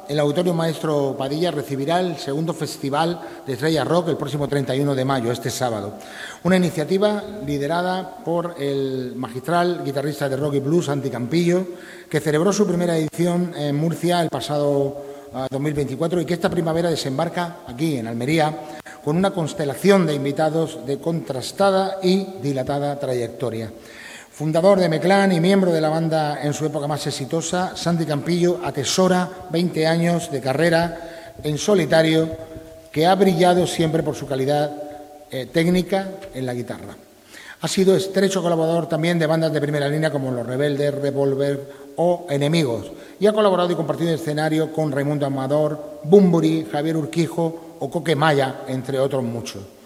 el Auditorio Maestro Padilla recibirá el segundo Festival de Estrella Rock el próximo 31 de mayo, este sábado. Una iniciativa liderada por el magistral guitarrista de rock y blues, Santi Campillo, que celebró su primera edición en Murcia el pasado 2024 y que esta primavera desembarca aquí, en Almería, con una constelación de invitados de contrastada y dilatada trayectoria. Fundador de Meclán y miembro de la banda en su época más exitosa, Santi Campillo atesora 20 años de carrera en solitario que ha brillado siempre por su calidad técnica en la guitarra. Ha sido estrecho colaborador también de bandas de primera línea como Los Rebeldes, Revolver o Enemigos y ha colaborado y compartido escenario con Raimundo Amador, Bunbury, Javier Urquijo o Coque Maya, entre otros muchos.